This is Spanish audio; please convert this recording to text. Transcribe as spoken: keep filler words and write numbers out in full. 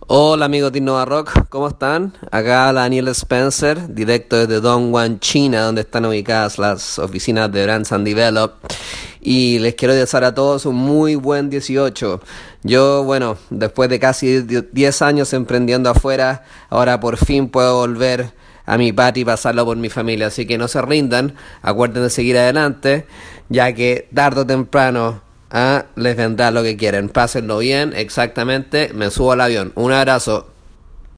Hola amigos de Innova Rock, ¿cómo están? Acá Daniel Spencer, directo desde Dongguan, China, donde están ubicadas las oficinas de Brands and Develop. Y les quiero desear a todos un muy buen dieciocho. Yo, bueno, después de casi diez años emprendiendo afuera, ahora por fin puedo volver a mi patria y pasarlo por mi familia. Así que no se rindan, acuérdense de seguir adelante, ya que tarde o temprano ah, les vendrá lo que quieren. Pásenlo bien, exactamente. Me subo al avión. Un abrazo.